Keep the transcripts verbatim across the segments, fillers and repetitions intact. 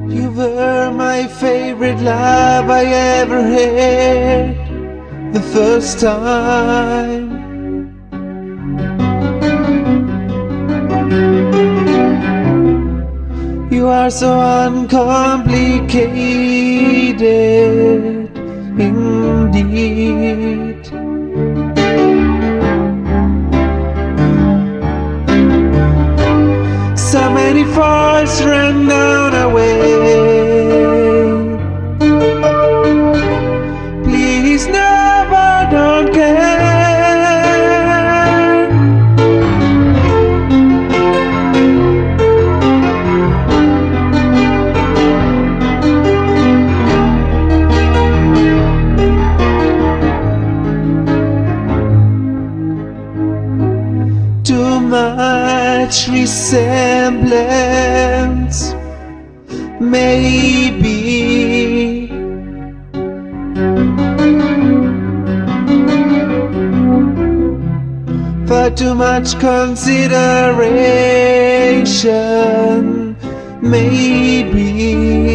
You were my favorite love I ever had the first time. You are so uncomplicated indeed. So many falls run down our way. Please never don't care. Too much resemblance, maybe. For too much consideration, maybe.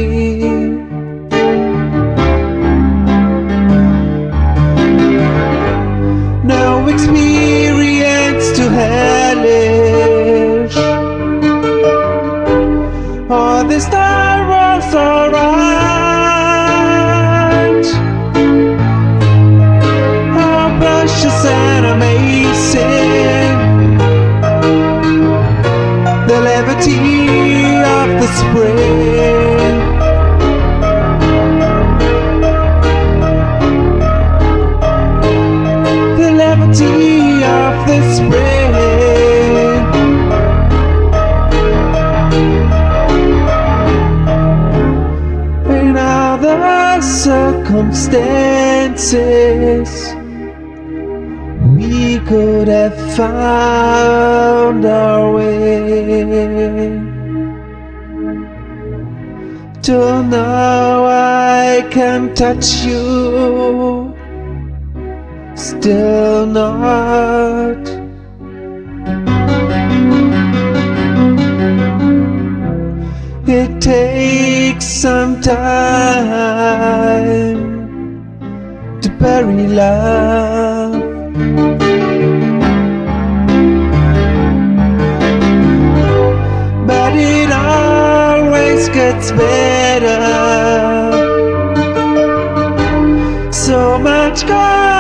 No experience too hellish, or the star was alright. How precious and amazing the levity of the spring. The levity of the spring. In other circumstances, we could have found our way. Till now I can touch you, still not. It takes some time to bury love. But it always gets better. So much God.